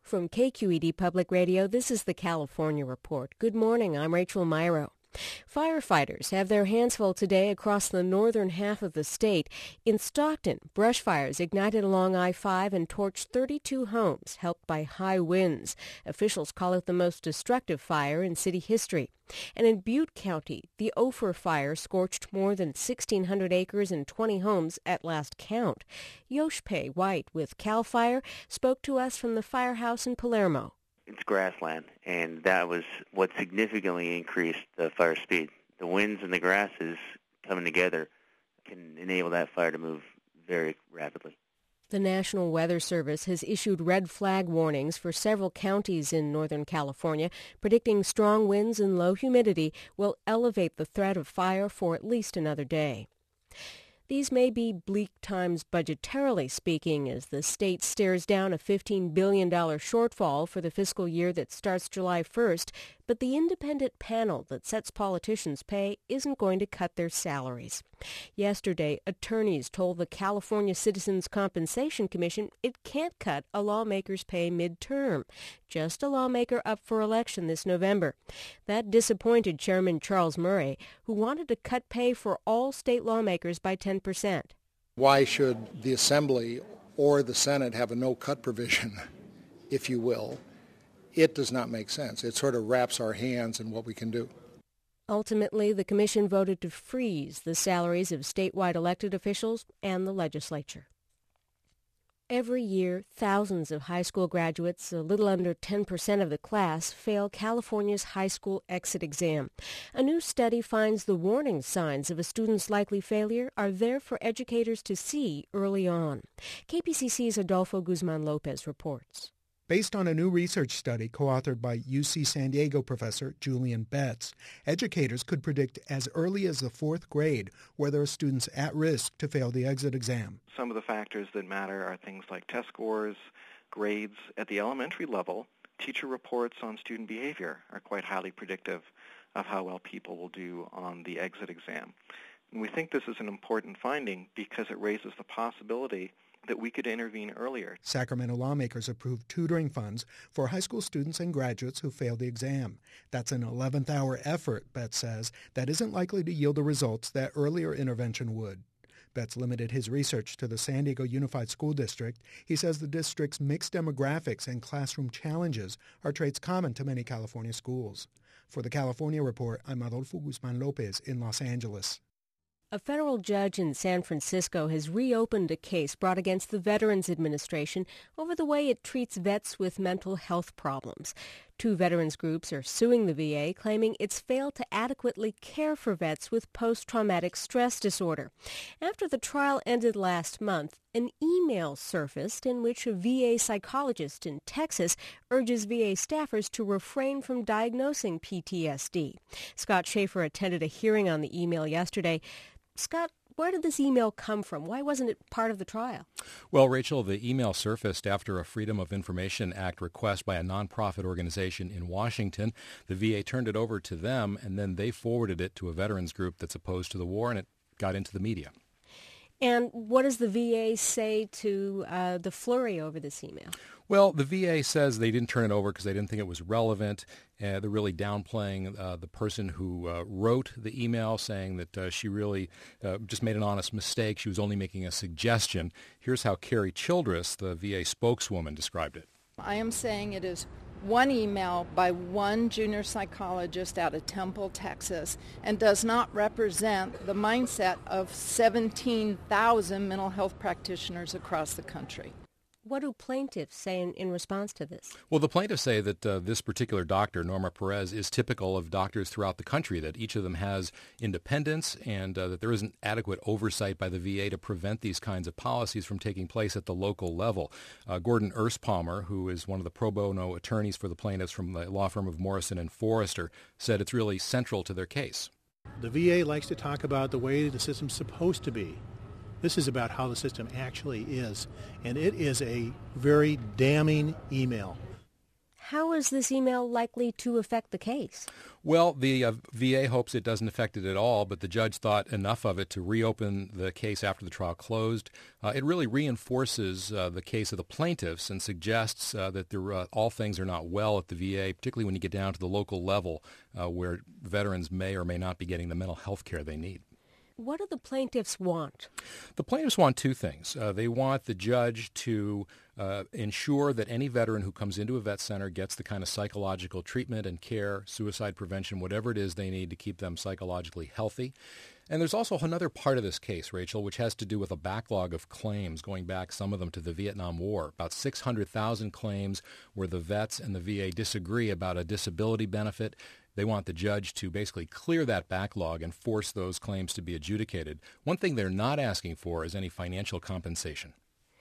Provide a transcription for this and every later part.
From KQED Public Radio, this is the California Report. Good morning, I'm Rachel Myro. Firefighters have their hands full today across the northern half of the state. In Stockton, brush fires ignited along I-5 and torched 32 homes, helped by high winds. Officials call it the most destructive fire in city history. And in Butte County, the Ophir fire scorched more than 1,600 acres and 20 homes at last count. Yoshpe White with CAL FIRE spoke to us from the firehouse in Palermo. It's grassland, and that was what significantly increased the fire speed. The winds and the grasses coming together can enable that fire to move very rapidly. The National Weather Service has issued red flag warnings for several counties in Northern California, predicting strong winds and low humidity will elevate the threat of fire for at least another day. These may be bleak times budgetarily speaking as the state stares down a $15 billion shortfall for the fiscal year that starts July 1st, but the independent panel that sets politicians' pay isn't going to cut their salaries. Yesterday, attorneys told the California Citizens Compensation Commission it can't cut a lawmaker's pay midterm, just a lawmaker up for election this November. That disappointed Chairman Charles Murray, who wanted to cut pay for all state lawmakers by 10%. Why should the Assembly or the Senate have a no-cut provision, if you will? It does not make sense. It sort of wraps our hands in what we can do. Ultimately, the commission voted to freeze the salaries of statewide elected officials and the legislature. Every year, thousands of high school graduates, a little under 10% of the class, fail California's high school exit exam. A new study finds the warning signs of a student's likely failure are there for educators to see early on. KPCC's Adolfo Guzman-Lopez reports. Based on a new research study co-authored by UC San Diego professor Julian Betts, educators could predict as early as the fourth grade whether a student's at risk to fail the exit exam. Some of the factors that matter are things like test scores, grades. At the elementary level, teacher reports on student behavior are quite highly predictive of how well people will do on the exit exam. And we think this is an important finding because it raises the possibility that we could intervene earlier. Sacramento lawmakers approved tutoring funds for high school students and graduates who failed the exam. That's an 11th hour effort, Betts says, that isn't likely to yield the results that earlier intervention would. Betts limited his research to the San Diego Unified School District. He says the district's mixed demographics and classroom challenges are traits common to many California schools. For the California Report, I'm Adolfo Guzman-Lopez in Los Angeles. A federal judge in San Francisco has reopened a case brought against the Veterans Administration over the way it treats vets with mental health problems. Two veterans groups are suing the VA, claiming it's failed to adequately care for vets with post-traumatic stress disorder. After the trial ended last month, an email surfaced in which a VA psychologist in Texas urges VA staffers to refrain from diagnosing PTSD. Scott Schaefer attended a hearing on the email yesterday. Scott, where did this email come from? Why wasn't it part of the trial? Well, Rachel, the email surfaced after a Freedom of Information Act request by a nonprofit organization in Washington. The VA turned it over to them, and then they forwarded it to a veterans group that's opposed to the war, and it got into the media. And what does the VA say to the flurry over this email? Well, the VA says they didn't turn it over because they didn't think it was relevant. They're really downplaying the person who wrote the email, saying that she really just made an honest mistake. She was only making a suggestion. Here's how Carrie Childress, the VA spokeswoman, described it. I am saying it is one email by one junior psychologist out of Temple, Texas, and does not represent the mindset of 17,000 mental health practitioners across the country. What do plaintiffs say in response to this? Well, the plaintiffs say that this particular doctor, Norma Perez, is typical of doctors throughout the country, that each of them has independence and that there isn't adequate oversight by the VA to prevent these kinds of policies from taking place at the local level. Gordon Erspalmer, who is one of the pro bono attorneys for the plaintiffs from the law firm of Morrison and Forrester, said it's really central to their case. The VA likes to talk about the way the system's supposed to be. This is about how the system actually is, and it is a very damning email. How is this email likely to affect the case? Well, the VA hopes it doesn't affect it at all, but the judge thought enough of it to reopen the case after the trial closed. It really reinforces the case of the plaintiffs and suggests that all things are not well at the VA, particularly when you get down to the local level where veterans may or may not be getting the mental health care they need. What do the plaintiffs want? The plaintiffs want two things. They want the judge to ensure that any veteran who comes into a vet center gets the kind of psychological treatment and care, suicide prevention, whatever it is they need to keep them psychologically healthy. And there's also another part of this case, Rachel, which has to do with a backlog of claims going back, some of them, to the Vietnam War. About 600,000 claims where the vets and the VA disagree about a disability benefit. They want the judge to basically clear that backlog and force those claims to be adjudicated. One thing they're not asking for is any financial compensation.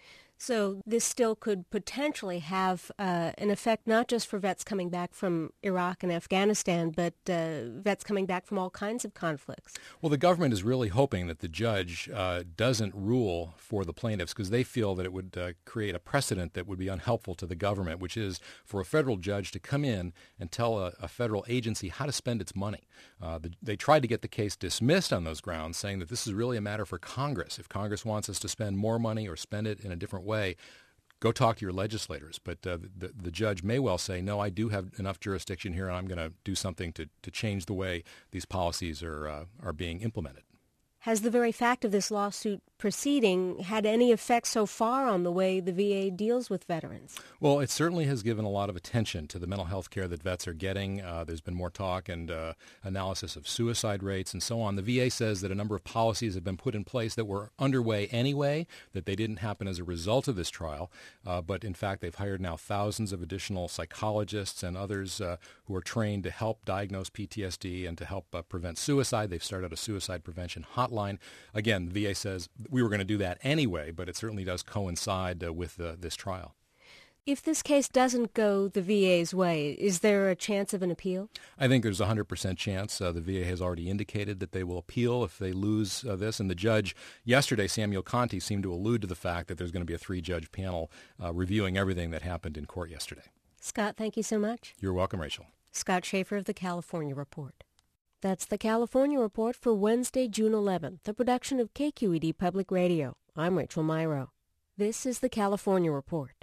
So this still could potentially have an effect not just for vets coming back from Iraq and Afghanistan, but vets coming back from all kinds of conflicts. Well, the government is really hoping that the judge doesn't rule for the plaintiffs because they feel that it would create a precedent that would be unhelpful to the government, which is for a federal judge to come in and tell a federal agency how to spend its money. They tried to get the case dismissed on those grounds, saying that this is really a matter for Congress. If Congress wants us to spend more money or spend it in a different way, go talk to your legislators. But the judge may well say, no, I do have enough jurisdiction here, and I'm going to do something to change the way these policies are being implemented. Has the very fact of this lawsuit proceeding had any effect so far on the way the VA deals with veterans? Well, it certainly has given a lot of attention to the mental health care that vets are getting. There's been more talk and analysis of suicide rates and so on. The VA says that a number of policies have been put in place that were underway anyway, that they didn't happen as a result of this trial. But in fact, they've hired now thousands of additional psychologists and others who are trained to help diagnose PTSD and to help prevent suicide. They've started a suicide prevention hotline. Again, the VA says we were going to do that anyway, but it certainly does coincide with this trial. If this case doesn't go the VA's way, is there a chance of an appeal? I think there's a 100% chance. The VA has already indicated that they will appeal if they lose this. And the judge yesterday, Samuel Conte, seemed to allude to the fact that there's going to be a 3-judge panel reviewing everything that happened in court yesterday. Scott, thank you so much. You're welcome, Rachel. Scott Schaefer of the California Report. That's the California Report for Wednesday, June 11th, a production of KQED Public Radio. I'm Rachel Myrow. This is the California Report.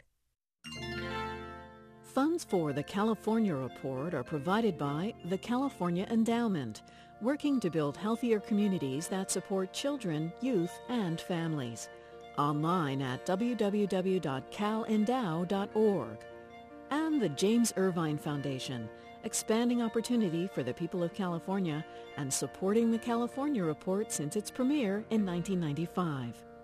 Funds for the California Report are provided by the California Endowment, working to build healthier communities that support children, youth, and families. Online at www.calendow.org. And the James Irvine Foundation, expanding opportunity for the people of California and supporting the California Report since its premiere in 1995.